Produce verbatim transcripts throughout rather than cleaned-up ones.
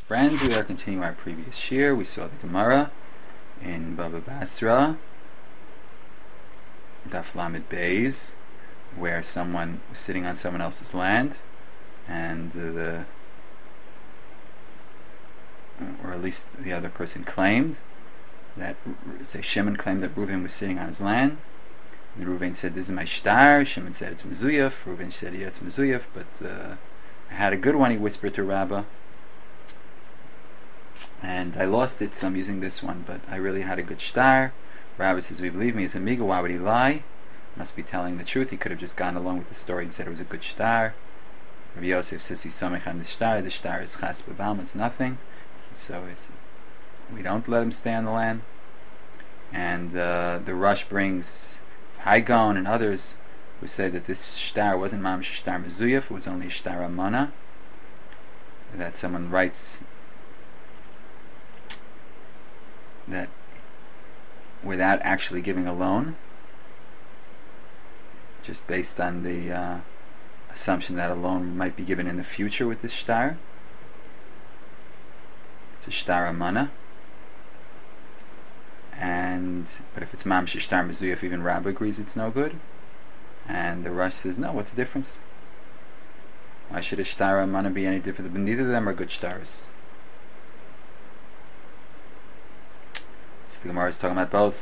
Friends, we are continuing our previous shir. We saw the Gemara in Baba Basra, Daf Lamed Beis, where someone was sitting on someone else's land, and the, or at least the other person claimed that, say Shimon claimed that Reuven was sitting on his land, and Reuven said, "This is my shtar." Shimon said, "It's mezuyaf." Reuven said, "Yeah, it's mezuyaf, but uh, I had a good one," he whispered to Rabbah, "and I lost it, so I'm using this one, but I really had a good shtar." Rabbah says, "We believe me, he's a miga, why would he lie? Must be telling the truth. He could have just gone along with the story and said it was a good shtar." Rabbi Yosef says he's samech on the shtar. The shtar is chas b'balm, it's nothing, so it's, we don't let him stay on the land. And uh, the Rush brings Haigon and others who say that this shtar wasn't mamish shtar mezuyaf, it was only a shtar amana, that someone writes that without actually giving a loan, just based on the uh, assumption that a loan might be given in the future with this shtar. It's a shtar amana. And but if it's mamish shtar mezuyaf, even Rabbah agrees it's no good. And the Rush says, no, what's the difference? Why should a shtar amana be any different? But neither of them are good shtars. So the Gemara is talking about both.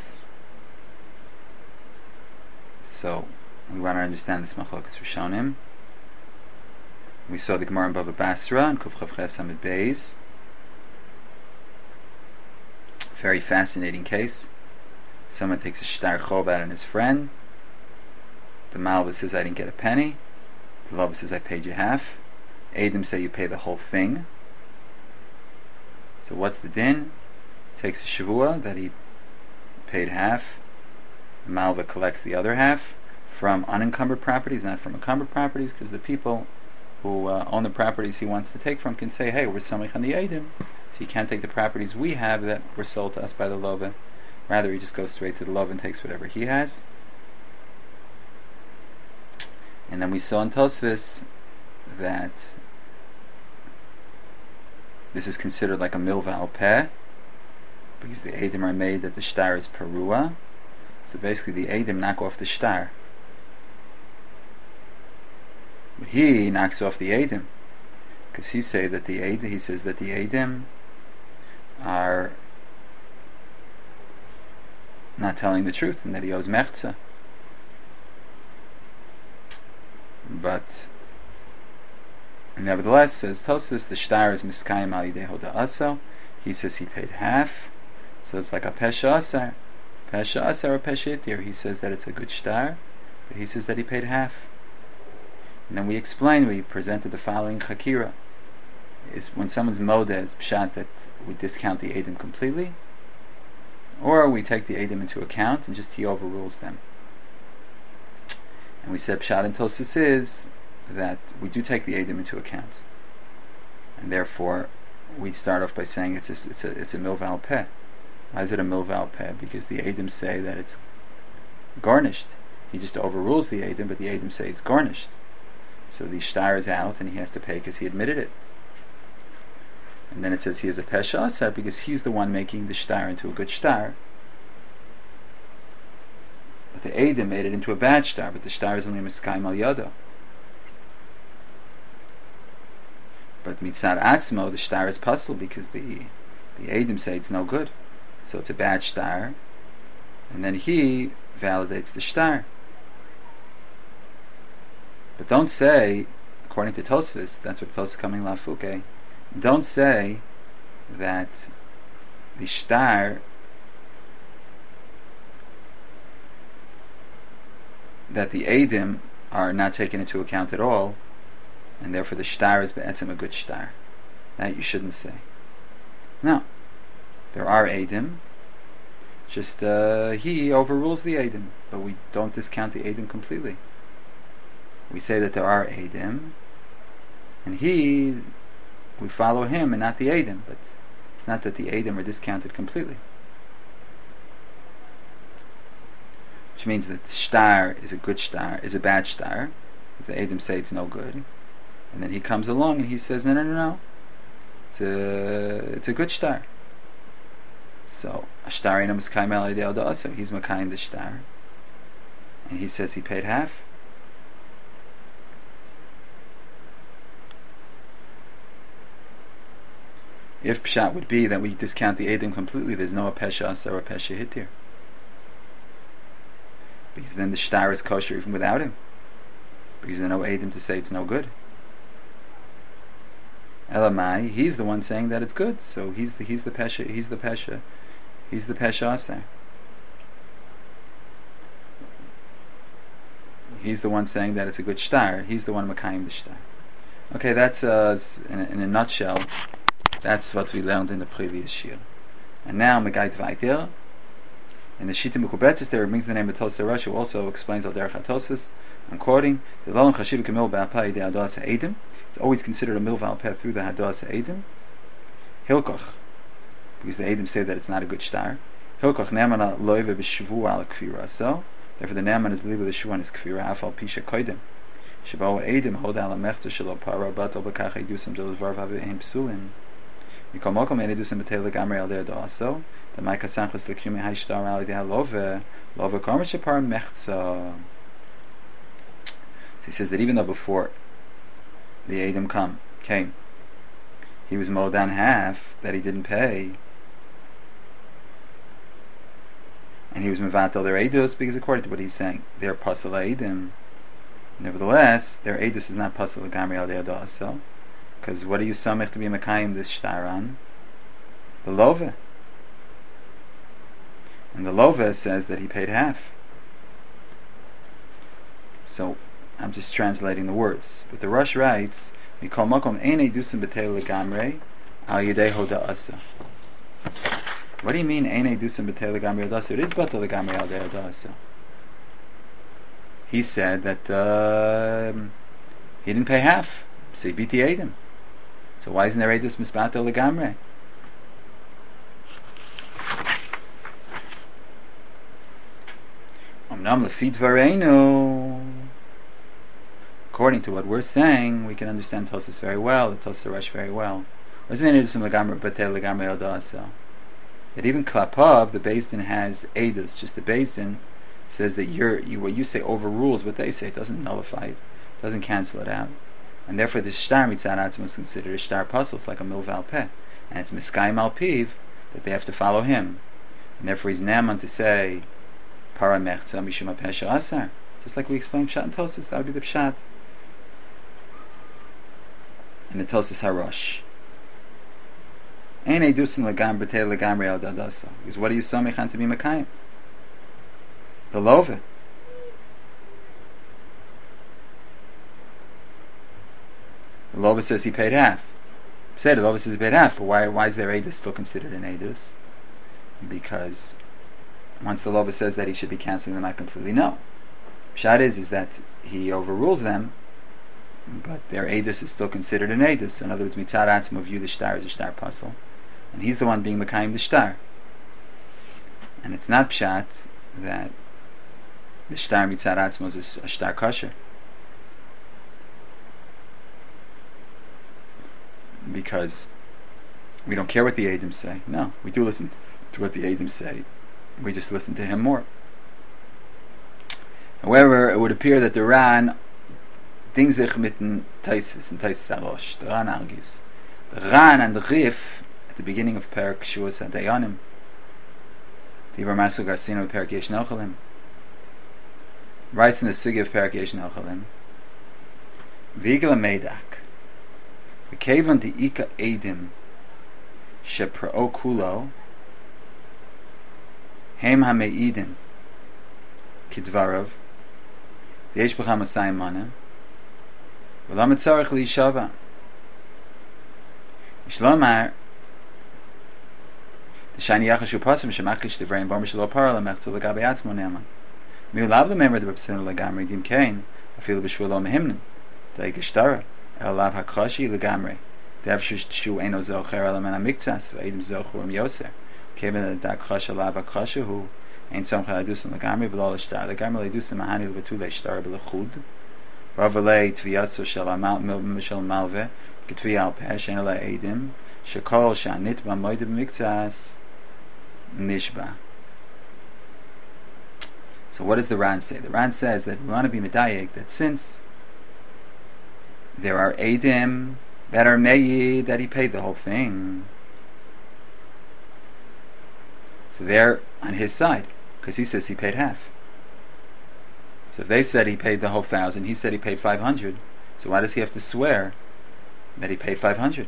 So we want to understand this machlokas rishonim. We saw the Gemara in Baba Basra and Kuf Chav Ches Amid Beis. Very fascinating case. Someone takes a shtar chob out on his friend. The Malva says, "I didn't get a penny." The Lava says, "I paid you half." Adam say, "You pay the whole thing." So what's the din? Takes a shavua that he paid half. The Malva collects the other half from unencumbered properties, not from encumbered properties, because the people who uh, own the properties he wants to take from can say, "Hey, we're samech on the Adam, so you can't take the properties we have that were sold to us by the Lova." Rather, he just goes straight to the Lova and takes whatever he has. And then we saw in Tosfos that this is considered like a milva al peh, because the Edom are made that the shtar is perua. So basically the Edom knock off the shtar. But he knocks off the Edom, because he say that the Edom, he says that the Edom are not telling the truth and that he owes mechza. But nevertheless, says Tosfos, the shtar is miskayim al yidei hoda aso. He says he paid half, so it's like a pesha asar, pesha asar or pesha itir. He says that it's a good shtar, but he says that he paid half. And then we explained, we presented the following chakira: is when someone's moda is pshat that we discount the Edom completely, or we take the Edom into account and just he overrules them. And we said pshat in Tosfos is that we do take the Edom into account, and therefore we start off by saying it's a it's a it's a milva al peh. Why is it a milva al peh? Because the Edom say that it's garnished. He just overrules the Edom, but the Edom say it's garnished. So the shtar is out, and he has to pay because he admitted it. And then it says he is a pesha asar because he's the one making the shtar into a good shtar. But the Edom made it into a bad shtar, but the shtar is only a miskayim al yado. But mitzad atzmo, the shtar is puzzle because the the Edom say it's no good, so it's a bad shtar, and then he validates the shtar. But don't say, according to Tosfos, that's what Tosfos coming lafuke. Don't say that the shtar that the Edom are not taken into account at all, and therefore the shtar is be'etzem a good shtar. That you shouldn't say. No, there are Edom, just uh, he overrules the Edom, but we don't discount the Edom completely. We say that there are Edom, and he, we follow him and not the Edom, but it's not that the Edom are discounted completely. Which means that the shtar is a good shtar, is a bad shtar, if the Edom say it's no good, and then he comes along and he says, no, no, no, no, it's a, it's a good shtar. So a shtar ain't mekayim al yedei hoda asa. He's mekayim the shtar, and he says he paid half. If pshat would be that we discount the edim completely, there's no a pesha asa or a pesha hitir, because then the shtar is kosher even without him, because there's no edim to say it's no good. Elamai, he's the one saying that it's good, so he's the he's the pesha he's the pesha he's the pesha asa. He's the one saying that it's a good shtar. He's the one mekayim the shtar. Okay, that's uh, in, a, in a nutshell. That's what we learned in the previous year. And now Megait Vaitir. In the Shita Mekubetzis there it brings the name of Tosas Rosh, who also explains Al Derech HaTosas. I'm quoting, the Lolon Chashiv Kamil Ba'apai De Hadas Ha'edim. It's always considered a milva peh through the Hadas Ha'edim. Hilkoch, because the Edim say that it's not a good shtar. Hilkoch Ne'amana Loive B'Shvu Al Kfira. So, therefore the Ne'aman is believed with the Shvu and his Kfira, Afal Pisha Koidim. Shabao Edim Hod Ala Mechta Shelo Para Batal B'Kach Eidusam Del Varv Havehim Psulin. Mikol Mokom Eidusam B'Tei Legamrei Al Der Doaso. The Maika Sanchus L'Kumi Hai Shtar Al Yedei Halove Love Karma Shapar Mechza. So he says that even though before the Edom come came, he was mowed down half that he didn't pay, and he was mevatel their edus, because according to what he's saying, they're pasal Edom. Nevertheless, their edus is not pasal gamri al de'adah. So, because what are you samech to be mekayim this shtaran? The love, and the love says that he paid half. So I'm just translating the words. But the Rosh writes, Mikol Makom Ein Eidusim B'Tei Legamrei Al Yedei Hoda Asa. What do you mean Ein Eidusim B'Tei Legamrei Hoda Asa? It is B'Tei Legamrei Al Yedei Hoda Asa. He said that uh, he didn't pay half, so he beat the Edom. So why isn't there Eidus Misbatel Legamrei? Omnam Lefit Vareinu. According to what we're saying, we can understand Tosas very well, the Tosas Rosh very well. That even Klapov, the Beis Din has Eidus. Just the Beis Din says that you're, you, what you say overrules what they say. It doesn't nullify it, doesn't cancel it out. And therefore the Shtar Mitzad Atzma is considered a Shtar Puzzle. It's like a Milval Peh. And it's Miskayim Al Piv that they have to follow him. And therefore he's Naman to say Para Mechza Mishum HaPesha Asar. Just like we explained Pshat and Tosas, that would be the Pshat. And the Tosas Harosh. Ein Eidusim Legam B'Tei Legamrei Al Dadasa. Because what do you samechan to be Mekayim? The Love. The Love says he paid half. Say the Love says he paid half. But why, why is their Eidus still considered an Eidus? Because once the Love says that he should be canceling them out completely, no. Pshat is, is that he overrules them, but their Eidus is still considered an Eidus. In other words, Mitzad Atzma view the Shtar as a Shtar Puzzle, and he's the one being Mekayim the Shtar. And it's not Pshat that the Shtar Mitzad Atzma is a Shtar Kosher, because we don't care what the Eidim say. No, we do listen to what the Eidim say. We just listen to him more. However, it would appear that the Ran Ding sich mit den Taisis and Taisis Arosh. The Ran argues. The Ran and the Rif at the beginning of Perak Shuas HaDayanim, the Ivar Garcino of Perak Yesh Nochalim, writes in the Sugi of Perak Yesh Nochalim, Vigla Meidak, V'kevan di Ika Eidim Shepra'o Kulo Hem HaMeidim Kidvarav V'yesh B'cha Masayim Manim ולא מצורך להישבע. יש לומר דשאני יחד שהוא פוסם שמחליש דברים בו משלו פרה למחצו לגבי עצמו נאמן. מי הוא לאו לממר דבפסינו לגמרי דים כן, אפילו בשבילו מהמנן. דאי גשטרה, אלא לאו הקושי לגמרי. דאב שהוא אינו זוכר אלא מן המקצס, ואידם זוכר עם יוסר. כיוון הדק חוש עליו הקושי הוא, אין סומכה לדוסם לגמרי ולא לשטר. לגמרי לדוסם מהני לבטול לשטר בלחוד. Ravalei Tviyaso Shel Mel Mel Malve, Ketvi al peh shein ala edim shekol shanit b'moed b'miktsas nishba. So what does the Ran say? The Ran says that we want to be medayek, that since there are edim that are meyid that he paid the whole thing, so they're on his side, because he says he paid half. So if they said he paid the whole thousand, he said he paid five hundred, so why does he have to swear that he paid five hundred?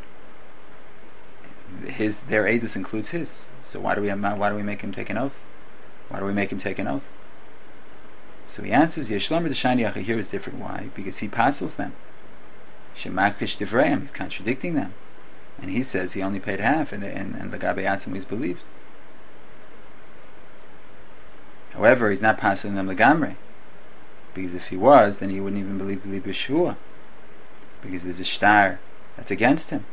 His, their edus includes his. So why do we have, why do we make him take an oath? Why do we make him take an oath? So he answers, Yeshlomer the Shani Acha here is different. Why? Because he passes them. Shemakish Divrayim, he's contradicting them. And he says he only paid half, and, and, and the Gabe Atzim is believed. However, he's not passing them Legamre. Because if he was, then he wouldn't even believe believe B'Shua. Because there's a shtar that's against him.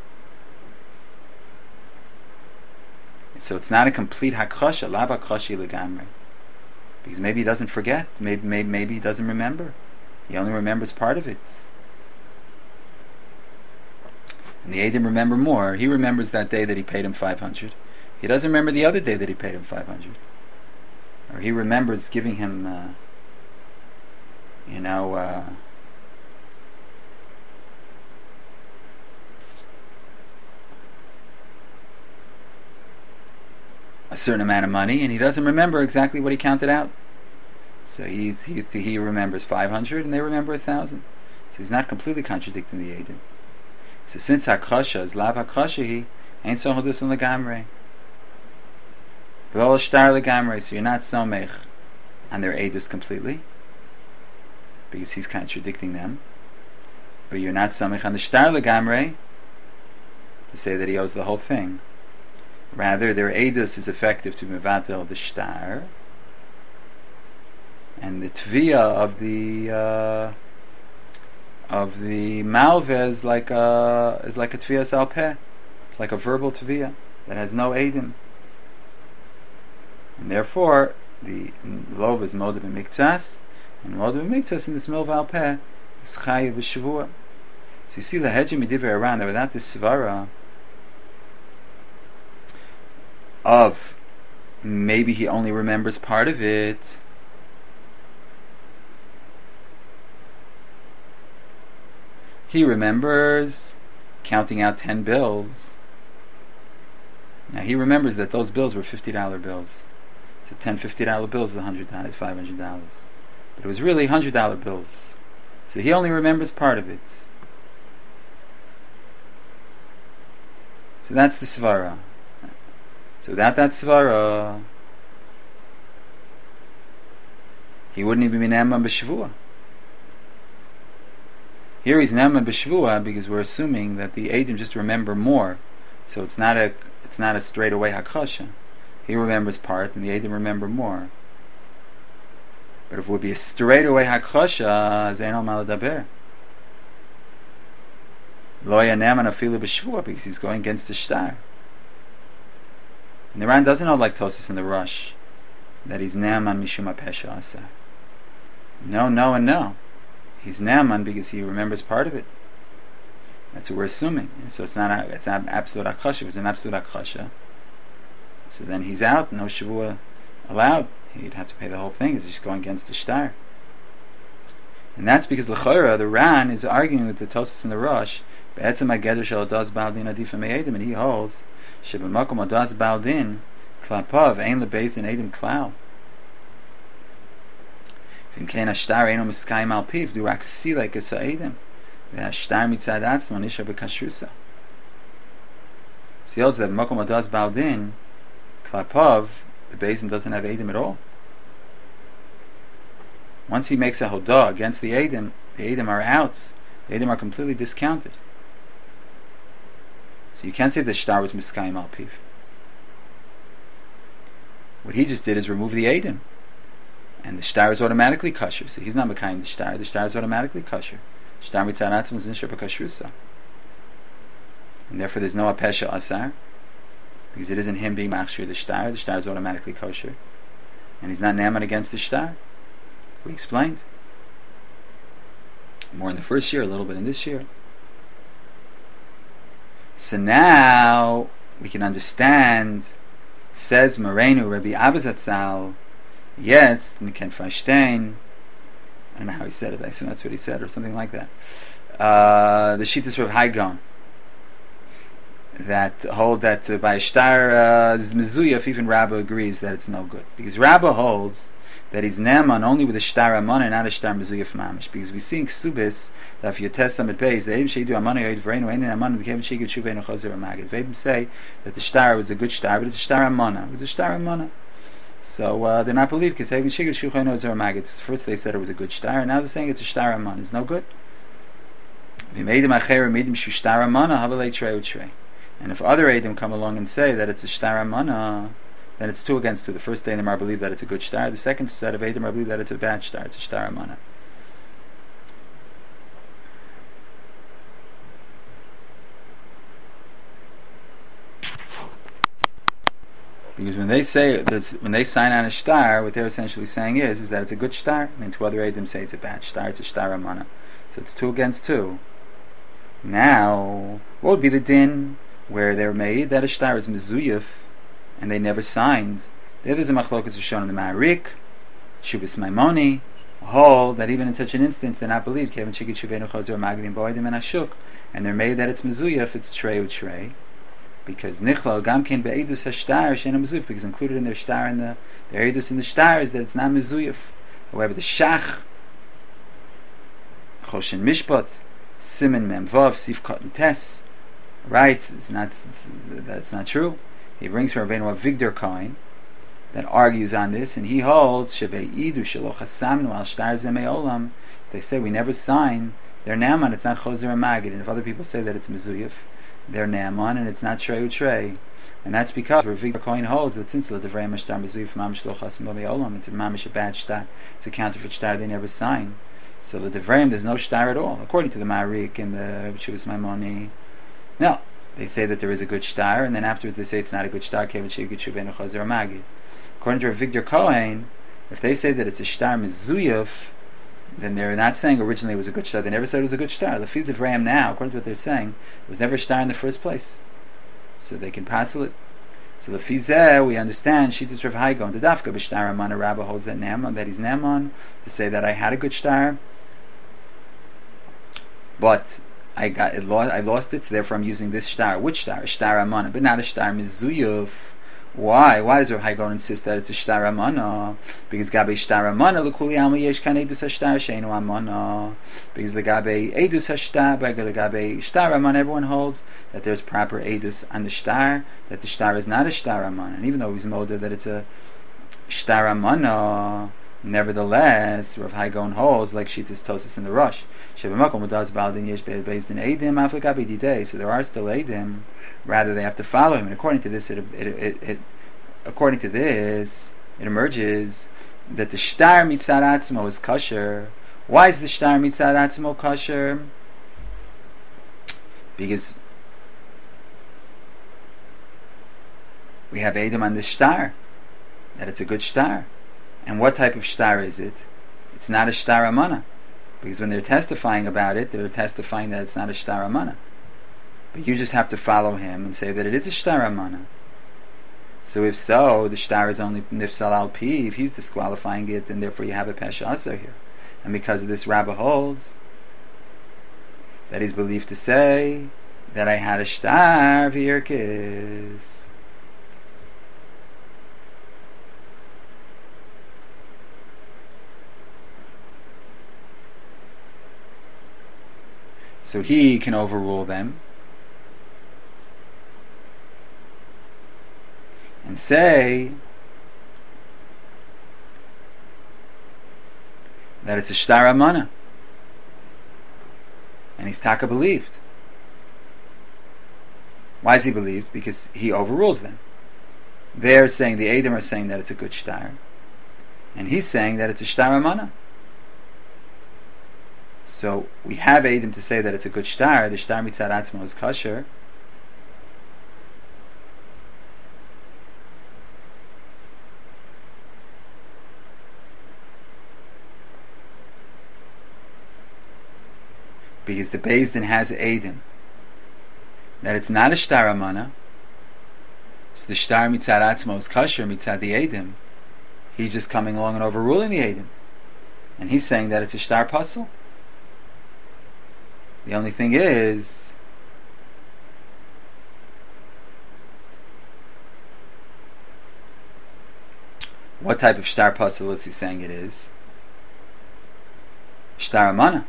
So it's not a complete hakosha, la bakhoshi legamre. Because maybe he doesn't forget, maybe, maybe maybe he doesn't remember. He only remembers part of it. And the Eidim remember more. He remembers that day that he paid him five hundred. He doesn't remember the other day that he paid him five hundred. Or he remembers giving him, uh, you know, uh, a certain amount of money, and he doesn't remember exactly what he counted out. So he he, he remembers five hundred, and they remember a thousand. So he's not completely contradicting the Eidim. So since Hakosha is Lav Hakosha, he ain't so Hodus and Legamre. V'lo Shtar Legamre, so you're not Somech on their Eidus completely, because he's contradicting them. But you're not Somech on the Shtar Legamre, to say that he owes the whole thing. Rather, their Eidus is effective to Mevatel the Shtar, and the Tviyah of the uh, of the Malveh is like a is like a Tviyah Salpeh. It's like a verbal Tviyah that has no Eidim. And therefore, the Lov is Moed B'Miktsas, and Moed B'Miktsas in this Milva Alpeh is Chayiv V'Shavua. So you see the Hedjim Midivrei Aran, that without this Svara of maybe he only remembers part of it, he remembers counting out ten bills. Now he remembers that those bills were fifty dollar bills. So ten fifty dollar bills is one hundred dollars, five hundred dollars. But it was really one hundred dollar bills. So he only remembers part of it. So that's the Svara. So without that Svara, he wouldn't even be Ne'eman B'Shavua. Here he's Ne'eman B'Shavua because we're assuming that the Eidim just remember more. So it's not a it's not a straight away Hakosha. He remembers part and the Eidim remember more. But if it would be a straight away Hakosha, Zainal Maladaber. Lo Ne'eman Afilu B'Shavua, because he's going against the Shtar. And the Ran doesn't know, like Tosas in the Rush, that he's Ne'eman Mishum HaPesha Asar. No, no, and no. He's Ne'eman because he remembers part of it. That's what we're assuming. And so it's not a, it's not absolute Akasha. If it's an absolute Akasha, so then he's out, no Shavua allowed. He'd have to pay the whole thing. He's just going against the Shtar. And that's because L'chora, the Ran, is arguing with the Tosas in the Rush, Be'etzem HaGeder Shel Adas Baldin Adif Me'edim, and he holds Shebamakom Adas Baldin Klapav Ein LeBeis in Edim Klau. If Kein Ashtar Eino Miskayim Al Piv Du Rak Silek Es HaEdim Ve'Ashtar Mitzad Atzmo Nisha B'Kashrusa. So he holds that Makom Adas Baldin Klapav, the Beis doesn't have Edim at all. Once he makes a Hodah against the Edim, the Edim are out. The Edim are completely discounted. So you can't say the Shtar was Miskayim Al Piv. What he just did is remove the Edim, and the Shtar is automatically kosher. So he's not Mekayim the Shtar. The Shtar is automatically kosher. Shtar Mitzad Atzmo is Nisha B'Kashrusa. And therefore there's no Apesha Asar, because it isn't him being Machshir the Shtar. The Shtar is automatically kosher. And he's not Ne'eman against the Shtar. We explained. More in the first year, a little bit in this year. So now we can understand, says Morenu Rabbi Abba Zatzal, jetzt we can verstehen. I don't know how he said it, I assume that's what he said, or something like that. Uh, the Shittas of Haigon, that hold that uh, by Shtar uh, Mezuyaf, even Rabba agrees that it's no good. Because Rabba holds that he's Naaman only with a Shtar Amana and not a Shtar Mezuyaf Mamish. Because we see in Ksubis that if you test some at base, the Edim Sheidu Amana Yoid Vrenu, Ein Amana, the Kevin Sheidu Tshuva and Chozer Amagid. The Edim say that the Shtar was a good Shtar, but it's a Shtar Amana. It was a Shtar Amana. So uh, they're not believed because Kevin Sheidu Tshuva and Chozer Amagid. First they said it was a good Shtar, and now they're saying it's a Shtar Amana. It's no good. We made him Acher, made him Shtar Amana, Havalei Trei Utrei. And if other Eidim come along and say that it's a Shtar Amana, then it's two against two. The first Eidim are believe that it's a good Shtar. The second set of Eidim are believe that it's a bad Shtar. It's a Shtar Amana. Because when they say that, when they sign on a Shtar, what they're essentially saying is, is that it's a good Shtar, and then two other Eidim say it's a bad Shtar. It's a Shtar Amana. So it's two against two. Now, what would be the din where they're made that a shtar is mezuyif and they never signed? There is a machlokas shown in the Ma'arik, Shuvas Maimoni, hold that even in such an instance they're not believed. Kevin Shigit Shuvenu Chozer Magadim Boidim and Ashuk, and they're made that it's mezuyif, it's trei utrei, because nichlal gamkin be'edus hashtar shena mezuyif, because included in their shtar in the their edus in the shtar is that it's not mezuyif. However, the shach Choshen Mishpat Simen Memvav Sif Cotton Tess writes it's not it's, that's not true. He brings from Rabbeinu Avigdor Cohen that argues on this, and he holds Shebei Idu Shelo Chasamnu Al Shtar Zemei Olam. They say we never sign. They're Naaman. It's not Chozer and Magid. And if other people say that it's Mezuyif, they're Naaman, and it's not Trei Utrei. And that's because Avigdor Cohen holds that since the Devrei Mashtar Mezuyif Mamish Lo Chasim Lo Olam, it's a Mamish a bad shtar. It's a counterfeit shtar. They never sign. So the Devreim, there's no shtar at all, according to the Ma'arik and the Shuvas Maimoni. No, they say that there is a good shtar, and then afterwards they say it's not a good shtar. According to Avigdor Kohen, if they say that it's a shtar mezuyif, then they're not saying originally it was a good shtar. They never said it was a good shtar. The field of Devreim now, according to what they're saying, it was never a shtar in the first place. So they can passel it. So the Fizeh, we understand, Shittas Rav Haigon, the Dafka b'shtar Amana, Rabba holds that Naaman, that he's Naaman, to say that I had a good shtar, but I got it lost. I lost it, so therefore I'm using this shtar. Which shtar? A shtar Amana, but not a shtar Mizuyuf. Why? Why does Rav Haigon insist that it's a shtar Amana? Because Gabe shtar Amana, l'kuli alma yesh kan edus hashtar sheinu Amana. Because the Gabe edus hashtar, by the Gabe shtar Amana, everyone holds that there's proper edus on the shtar, that the shtar is not a shtar Amana. And even though he's molded that it's a shtar Amana, nevertheless, Rav Haigon holds, like Shittas Tosis in the Rush, so there are still Eidim, rather they have to follow him. And according to this, it, it, it, it according to this, it emerges that the shtar mitzad atzmo is kosher. Why is the shtar mitzad atzmo kosher? Because we have Eidim on the shtar, that it's a good shtar. And what type of shtar is it? It's not a shtar amana. Because when they're testifying about it, they're testifying that it's not a shtar amana. But you just have to follow him and say that it is a shtar amana. So if so, the shtar is only nifsal al piv, he's disqualifying it, and therefore you have a pesha aser here. And because of this, Rabba holds that he's believed to say that I had a shtar v'yirkis. So he can overrule them and say that it's a shtar amana, and he's taka believed. Why is he believed? Because he overrules them. They're saying, the Edom are saying that it's a good shtar, and he's saying that it's a shtar amana. So we have Eidim to say that it's a good shtar. The shtar mitzad atzmo is kosher. Because the Beis Din has Eidim that it's not a shtar amana. So the shtar mitzad atzmo is kosher mitzad the Eidim. He's just coming along and overruling the Eidim. And he's saying that it's a shtar puzzle. The only thing is, what type of shtar puzzle is he saying it is? Shtar amana.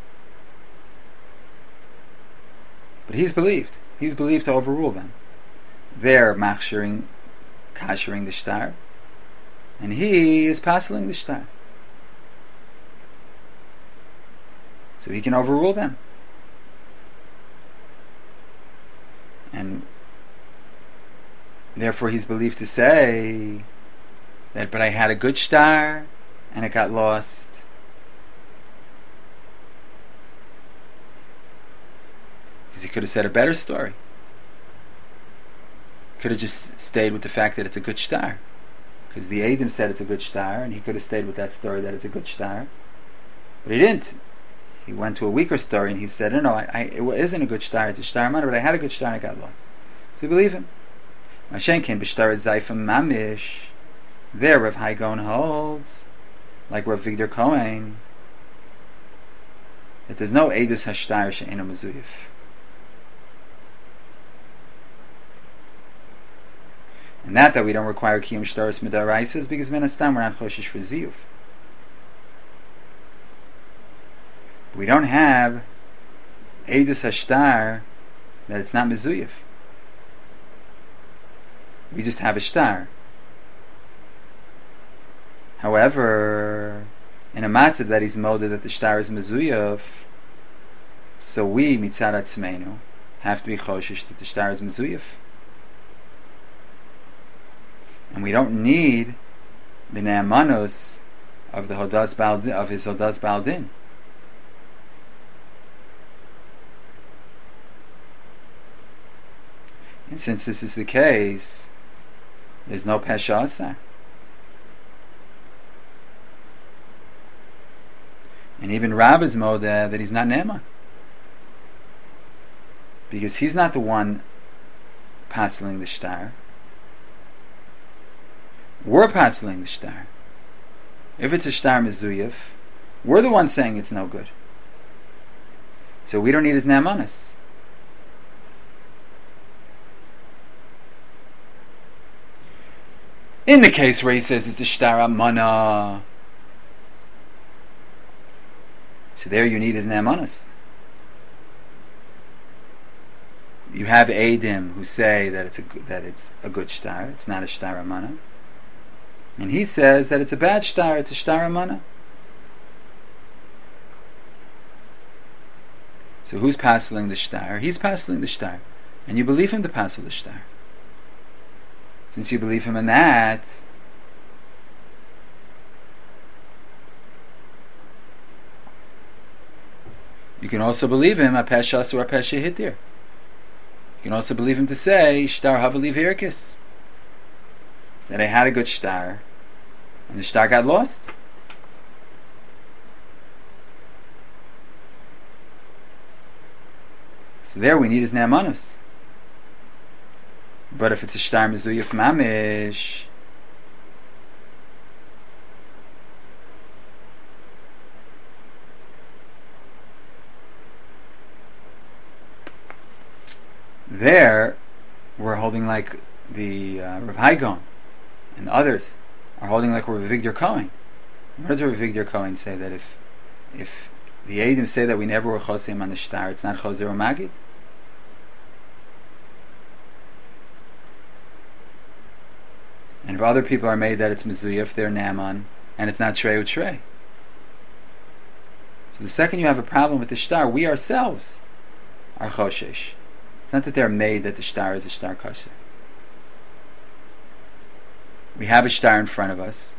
But he's believed. He's believed to overrule them. They're machshering, kashering the shtar, and he is passing the shtar. So he can overrule them. And therefore he's believed to say that, but I had a good shtar and it got lost. Because he could have said a better story. Could have just stayed with the fact that it's a good shtar. Because the Eidim said it's a good shtar, and he could have stayed with that story that it's a good shtar. But he didn't. He went to a weaker story and he said, no, no, I, I, it isn't a good shtar, it's a shtar mana, but I had a good shtar and I got lost. So we believe him. Mashenkin b'shtar zayfim mamish. There Rav Hai Gaon holds, like Rav Vigdor Kohen, that there's no edus hashtar she'eno mezuyif. And that that we don't require kiyum shtaros midaraisas because menastam we're not choshish for ziyuf. We don't have edus hashtar that it's not mezuyif. We just have a shtar. However, in a matzah that he's molded that the shtar is mezuyif, so we mitzad atzmeinu have to be choshish that the shtar is mezuyif. And we don't need the ne'amanos of the Hodas Baldin, of his Hodas Baldin. And since this is the case, there's no pesha asar. And even Rabbi's modeh that he's not ne'eman, because he's not the one pasling the shtar. We're pasling the shtar. If it's a shtar mezuyif, we're the ones saying it's no good. So we don't need his ne'emanis. In the case where he says it's a shtar amana, so there you need his ne'emanis. You have Eidim who say that it's a that it's a good shtar. It's not a shtar amana. And he says that it's a bad shtar, it's a shtar amana. So who's pasling the shtar? He's pasling the shtar. And you believe him to passel the shtar. Since you believe him in that, you can also believe him a peshas or a pesha hitir. You can also believe him to say shtar havali virkis, that I had a good shtar, and the shtar got lost. So there we need his ne'emanus. But if it's a shtar mezuyif mamish, there we're holding like the uh, Rav Hai Gaon and others are holding like Rav Vigdor Kohen. What does Rav Vigdor Kohen say? That if if the Eidim say that we never were chosim on the shtar, it's not choser or magid? And if other people are made that it's mezuyif, they're naaman, and it's not trei u'trei. So the second you have a problem with the shtar, we ourselves are choshesh. It's not that they're made that the shtar is a shtar kosher. We have a shtar in front of us,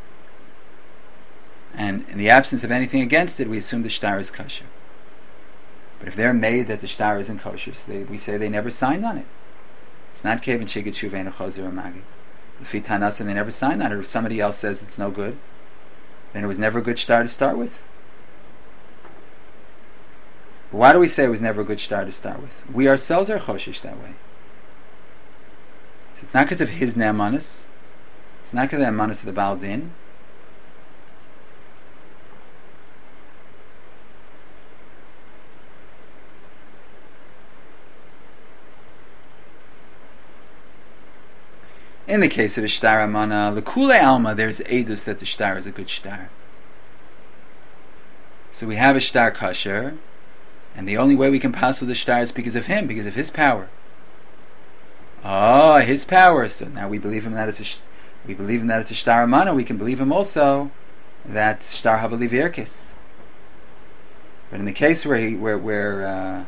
and in the absence of anything against it, we assume the shtar is kosher. But if they're made that the shtar isn't kosher, so they, we say they never signed on it. It's not kevin shigit shuvein choser or magi. If he tanas and they never signed on it, or if somebody else says it's no good, then it was never a good shtar to start with. But why do we say it was never a good shtar to start with? We ourselves are choshish that way. So it's not because of his ne'amanis. It's not because of the ne'amanis of the Baal Din. In the case of a shtar amana, lekule alma, there's edus that the shtar is a good shtar. So we have a shtar kasher, and the only way we can pass with the shtar is because of him, because of his power. Oh, his power. So now we believe him that it's a sh- we believe him that it's a shtar amana. We can believe him also that shtar habali virkis. But in the case where he where where uh,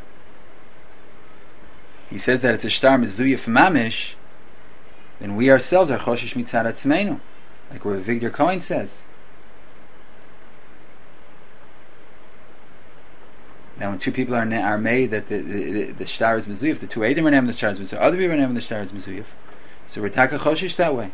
he says that it's a shtar mezuyif mamish, then we ourselves are choshish mitzad atzmeinu, like where Victor Cohen says. Now, when two people are are made that the the, the shtar is mezuyif, the two edim are named the shtar is mezuyif, other people are named the shtar is mezuyif. So we're taka choshish that way.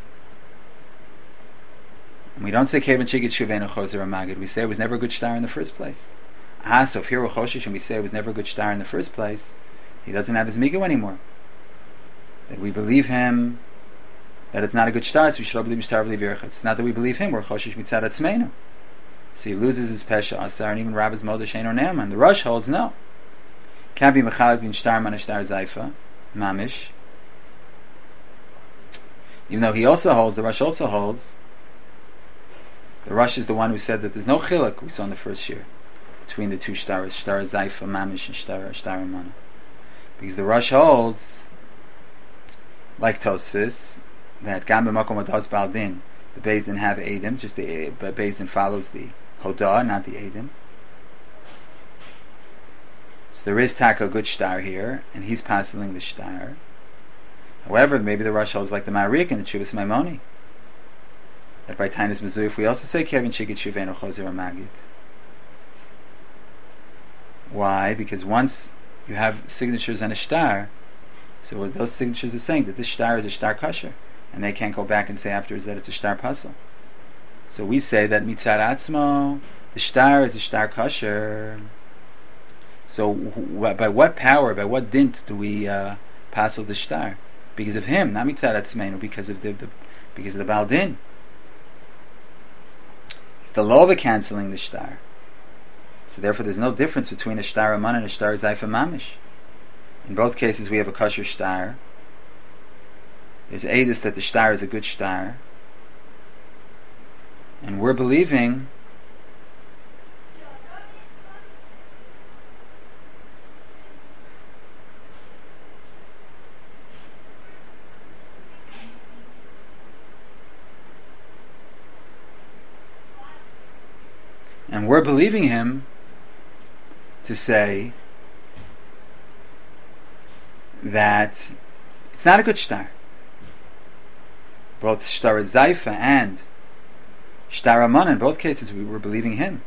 And we don't say kevin shigit shuvenu choser or magid. We say it was never a good shtar in the first place. Ah, so if here we're choshish and we say it was never a good shtar in the first place, he doesn't have his migo anymore. That we believe him that it's not a good shtar, so we should all believe shtar believe yerchad. It's not that we believe him, we're choshish mitzad atzmeinu. So he loses his pesha asar, and even Rabbi's moda shein or ne'aman. The Rosh holds no. Can't be mechalek bin shtar man shtar zayfa mamish. Even though he also holds, the Rosh also holds. The Rosh is the one who said that there's no chiluk we saw in the first year between the two shtaras, shtar zayfa mamish and shtar shtar mana, because the Rosh holds, like Tosfos, that Gam b'makom adas Baal Din, the Beis Din have Eidim, just the but Beis Din follows the Hodah, not the Eidim. So there is taka good shtar here, and he's passing the shtar. However, maybe the Rosh holds like the Ma'arik and the Chuvas Maimoni, that by Tainus Mezuyif we also say Kevin Shigit Shuvenu Choser or Magid. Why? Because once you have signatures on a shtar, so what those signatures are saying that this shtar is a shtar kasher, and they can't go back and say afterwards that it's a shtar puzzle. So we say that mitzad atzmo, the shtar is a shtar kasher. So wh- by what power, by what dint do we uh, puzzle the shtar? Because of him, not mitzad atzmeinu, because of the, the because of the Baal Din. The lova canceling the shtar. So therefore, there's no difference between a shtar aman and a shtar zayfa mamish. In both cases, we have a kosher shtar. There's edus that the shtar is a good shtar, and we're believing and we're believing him to say that it's not a good shtar. Both shtar zayfa and shtar aman, in both cases we were believing him,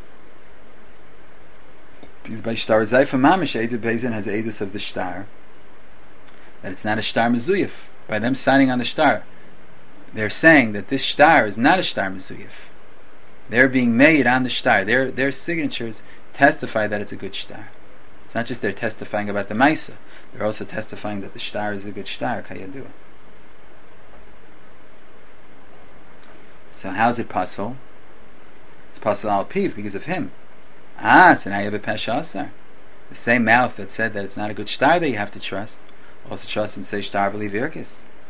because by shtar zayfa mamish Eid Beis Din has edus of the shtar that it's not a shtar mezuyif. By them signing on the shtar, they're saying that this shtar is not a shtar mezuyif. They're being made on the shtar. Their their signatures testify that it's a good shtar. It's not just they're testifying about the maisa; they're also testifying that the shtar is a good shtar. Kayadua. So how's it puzzle? It's puzzle al piv because of him. Ah, so now you have a pesha asar. The same mouth that said that it's not a good shtar that you have to trust, also trust him to say shtar b'li virkis.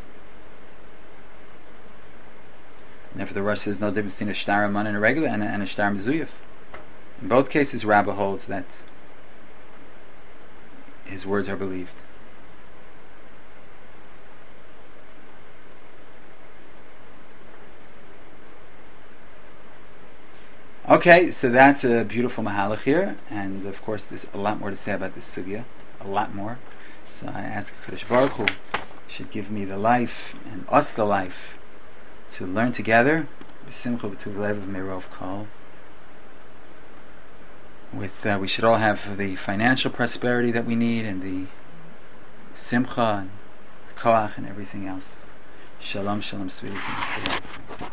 And therefore the Rosh says no difference between a shtar aman and a regular and a, and a shtar mezuyif. In both cases, Rabbah holds that his words are believed. Okay, so that's a beautiful mahalach here, and of course there's a lot more to say about this sugya, a lot more. So I ask Kadosh Baruch Hu should give me the life and us the life to learn together. B'simcha b'tuv lev of Merov Kol. With uh, we should all have the financial prosperity that we need, and the simcha and koach and everything else. Shalom, shalom, sweeties.